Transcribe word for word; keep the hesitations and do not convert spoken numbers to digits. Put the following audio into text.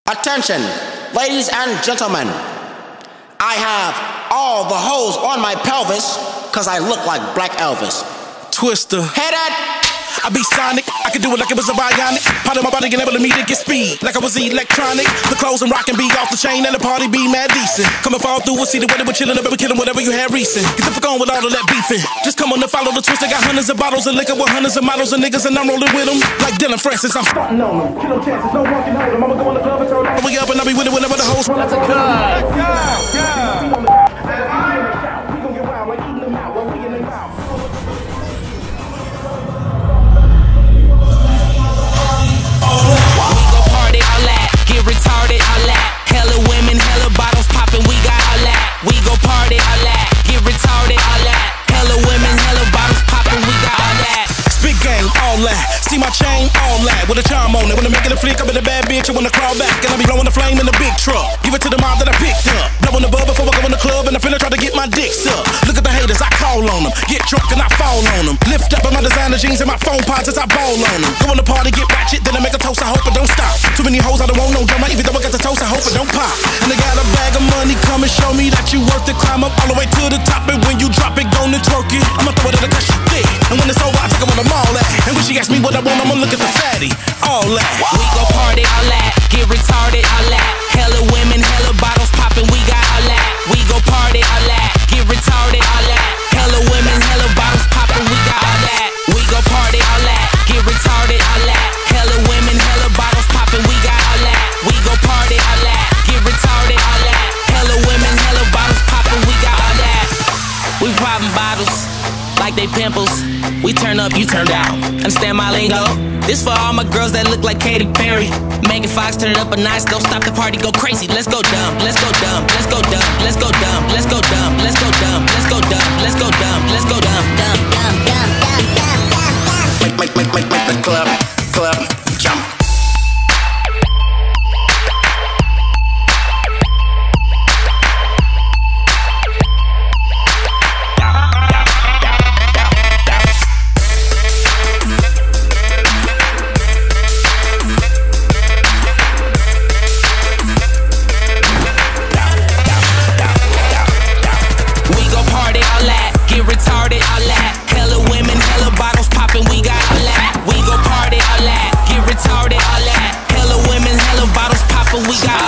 Attention, ladies and gentlemen. I have all the holes on my pelvis cause I look like Black Elvis. Twister. Head it! I be sonic, I can do it like it was a bionic. Part of my body enable me to get speed, like I was electronic. The clothes I'm rocking be off the chain and the party be mad decent. Come and fall through and see the weather, we're chillin', baby, killin' whatever you had recent. Get the fuck on with all of that beefing. Just come on and follow the twist. I got hundreds of bottles of liquor with hundreds of models of niggas and I'm rolling with them. Like Dylan Francis, I'm starting on them. Kilo chances, no one can hold them. I'ma go in the club and throw down. We up and I'll be with it whenever the hoes. That's a cut. We gon' get wild like eating them out while we in the mouth. Retarded, all that. Hella women, hella bottles poppin', we got all that. We go party, all that. Get retarded, all that. Hella women, hella bottles poppin', we got all that. Spit game, all that. See my chain, all that. With a charm on it. When I'm making a flick, I'm in a bad bitch. I wanna crawl back and I be blowing the flame in the big truck. Give it to the mob that I picked up. Blowing the bub before I go in the club and I finna try to get my dick sucked. Look at the haters, I call on them. Get drunk and I fall on them. Lift up in my designer jeans and my phone pods as I ball on them. Go in the party, get ratchet, then I make a toast. I hope it don't stop. Too many hoes, I don't want no drama. Even though I got the toast, I hope it don't pop. And they got a bag of money, come and show me that you worth it. Climb up all the way to the top, and when you drop it, go and twerk it. I'ma throw it in the cause she thick. And when it's over, I take her on the mall at. And when she asks me what I want, I'ma look at the fatty. All that. We go party, all that. Get retarded, all that. Hella women, hella bottles poppin', we got all that. We go party, all that. Get retarded, all that. Hella women, hella bottles poppin', we got all that. We go party, all that. Get retarded, all that. Hella women, hella bottles poppin', we got all that. We go party, all that. Get retarded, all that. Hella women, hella bottles poppin', we got all that. We poppin' bottles like they pimples. We turn up, you turn down. Understand my lingo? This for all my girls that look like Katy Perry. Megan Fox, turn it up a notch. Don't stop the party, go crazy. Let's go dumb, let's go dumb, let's go dumb, let's go dumb, let's go dumb, let's go dumb, let's go dumb, let's go dumb, let's go dumb, dumb, dumb, dumb, dumb, dumb, dumb. Make, make, make, make, make the club, club, jump. Retarded, all that. Hella women, hella bottles poppin', we got all that. We go party, all that. Get retarded, all that. Hella women, hella bottles poppin', we got all that.